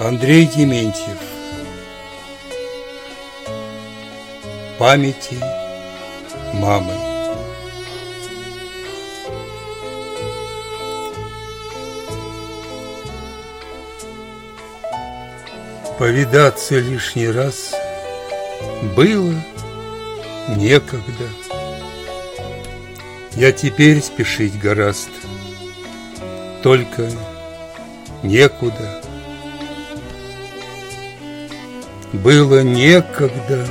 Андрей Дементьев. Памяти мамы. Повидаться лишний раз было некогда. Я теперь спешить гораст, только некуда. Было некогда,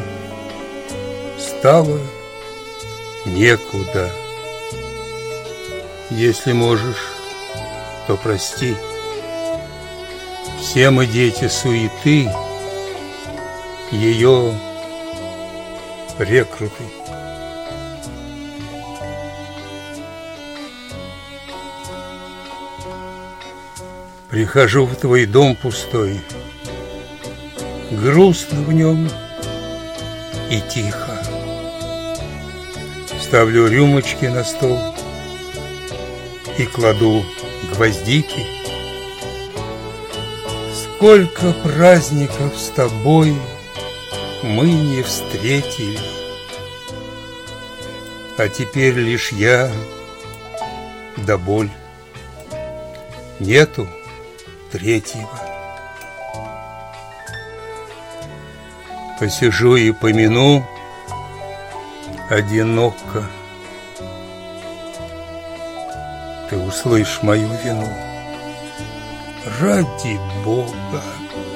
стало некуда. Если можешь, то прости. Все мы дети суеты, ее рекруты. Прихожу в твой дом пустой, грустно в нем и тихо. Ставлю рюмочки на стол и кладу гвоздики. Сколько праздников с тобой мы не встретили, а теперь лишь я да боль. Нету третьего. Посижу и помяну одиноко. Ты услышь мою вину. Ради Бога,